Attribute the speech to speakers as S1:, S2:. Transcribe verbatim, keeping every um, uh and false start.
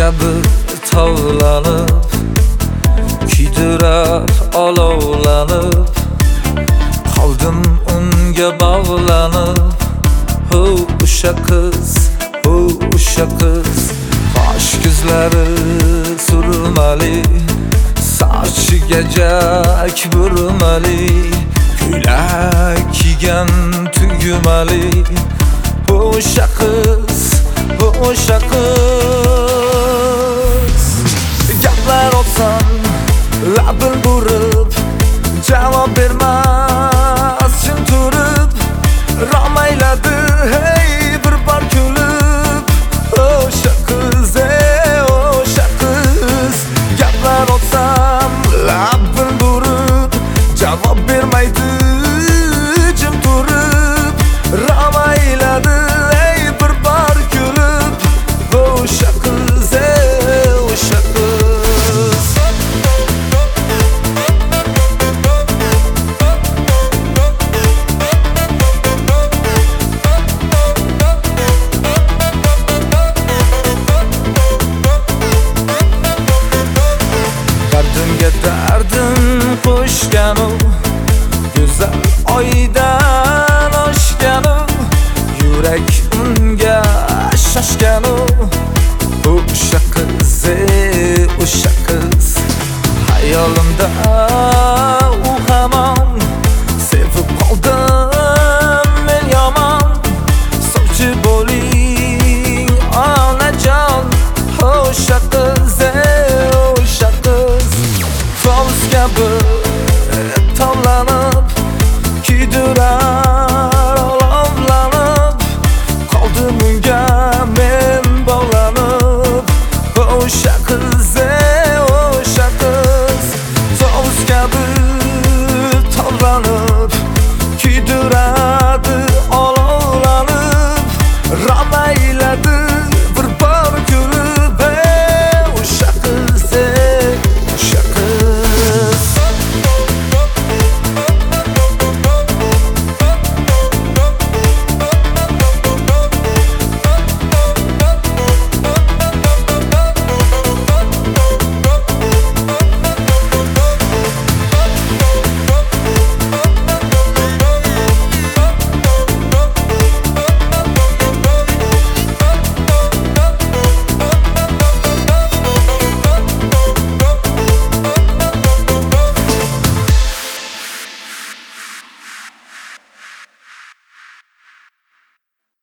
S1: kabi tovlanib, kuydirar olovlanib, qoldim unga bog'lanib. Ho, o'sha qiz, ho, o'sha qiz, qosh ko'zlari surmali, sochiga jak burmali, ko'ylak kiygan tugmali. O'sha qiz, o'sha qiz, gaplar olsam labin burib, javob bermas jim turib, romayladi hey bir bor kulib. O'sha qiz, o'sha qiz, gaplar olsam labin burib, javob bermaydi jim turib, romayladi hey bir bor kulib. O'sha qiz, o'sha qiz. Dardimga dardim qo'shgan u, go'zal oydan oshgan u, yurak unga shoshgan u. O'sha qiz, o'sha qiz, hayolimda